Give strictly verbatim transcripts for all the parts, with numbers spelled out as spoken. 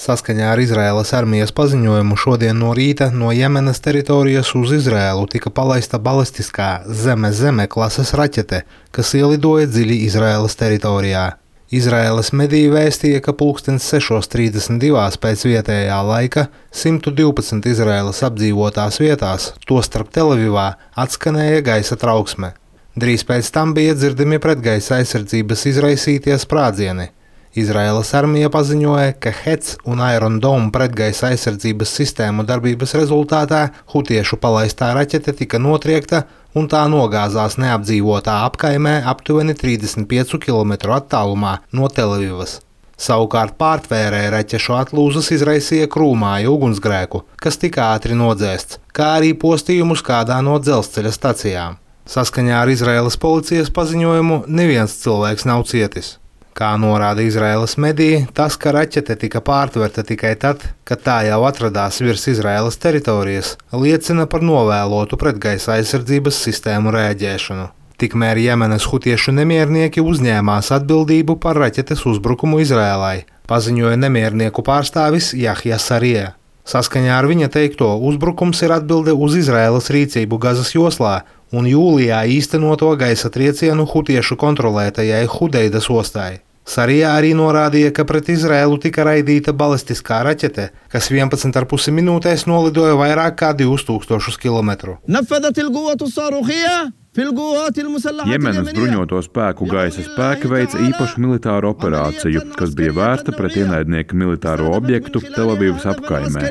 Saskaņā ar Izraēlas armijas paziņojumu šodien no rīta no Jemenas teritorijas uz Izraēlu tika palaista balistiskā Zeme-Zeme klases raķete, kas ielidoja dziļi Izraēlas teritorijā. Izraēlas mediji vēstīja, ka pulkstens sešos trīsdesmit divi pēc vietējā laika simt divpadsmit Izraēlas apdzīvotās vietās, tostarp Telavivā, atskanēja gaisa trauksme. Drīz pēc tam bija dzirdami pretgaisa aizsardzības izraisītie sprādzieni. Izraēlas armija paziņoja, ka Hets un Iron Dome pretgaisa aizsardzības sistēmu darbības rezultātā hutiešu palaistā raķete tika notriekta un tā nogāzās neapdzīvotā apkaimē aptuveni trīsdesmit piecu kilometru attālumā no Telavivas. Savukārt pārtvērēja raķešu atlūzas izraisīja krūmāju ugunsgrēku, kas tika ātri nodzēsts, kā arī postījumus kādā no dzelzceļa stacijām. Saskaņā ar Izraēlas policijas paziņojumu neviens cilvēks nav cietis. Kā norāda Izraēlas mediji, tas, ka raķete tika pārtverta tikai tad, kad tā jau atradās virs Izraēlas teritorijas, liecina par novēlotu pretgaisa aizsardzības sistēmu rēģēšanu. Tikmēr Jemenas hutiešu nemiernieki uzņēmās atbildību par raķetes uzbrukumu Izraēlai, paziņoja nemiernieku pārstāvis Jahja Sarija. Saskaņā ar viņa teikto, uzbrukums ir atbilde uz Izraēlas rīcību Gazas joslā un jūlijā īstenoto gaisa triecienu hutiešu kontrolētajai Hudeidas ostai. Sarija arī norādīja, ka pret Izraēlu tika raidīta balistiskā raķete, kas vienpadsmit ar pusi minūtēs nolidoja vairāk kā divus tūkstošus kilometru. Jemenas bruņoto spēku gaisa spēki veica īpašu militāru operāciju, kas bija vērsta pret ienaidnieka militāro objektu Telavivas apkaimē.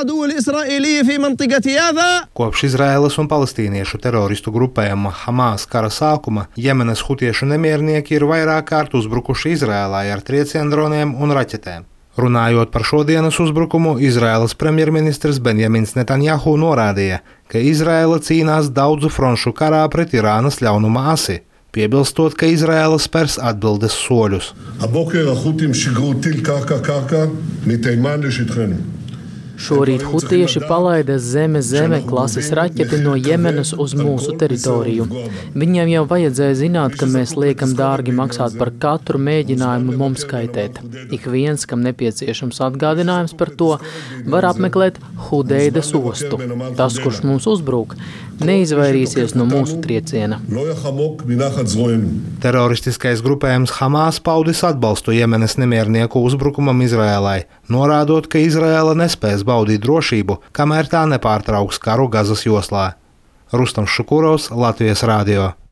Kopš Izraēlas un palestīniešu teroristu grupējuma Hamas kara sākuma Jemenas hutiešu nemiernieki ir vairāk kārt uzbrukuši Izraēlai ar trieciendroniem un raķetēm. Runājot par šodienas uzbrukumu, Izraēlas premjerministrs Benjamins Netanjahu norādīja, ka Izraēla cīnās daudzu fronšu karā pret Irānas ļaunuma asi, piebilstot, ka Izraēla spers atbildes soļus. Šorīt hutieši palaida Zeme-Zeme klases raķeti no Jemenas uz mūsu teritoriju. Viņiem jau vajadzēja zināt, ka mēs liekam dārgi maksāt par katru mēģinājumu mums kaitēt. Ik viens, kam nepieciešams atgādinājums par to, var apmeklēt Hudeidas ostu. Tas, kurš mums uzbrūk, neizvairīsies no mūsu trieciena. Teroristiskais grupējums Hamas paudis atbalstu Jemenas nemiernieku uzbrukumam Izraēlai, norādot, ka Izraēla nespēs baudīt drošību, kamēr tā nepārtrauks karu Gazas joslā. Rustams Šukurovs, Latvijas radio.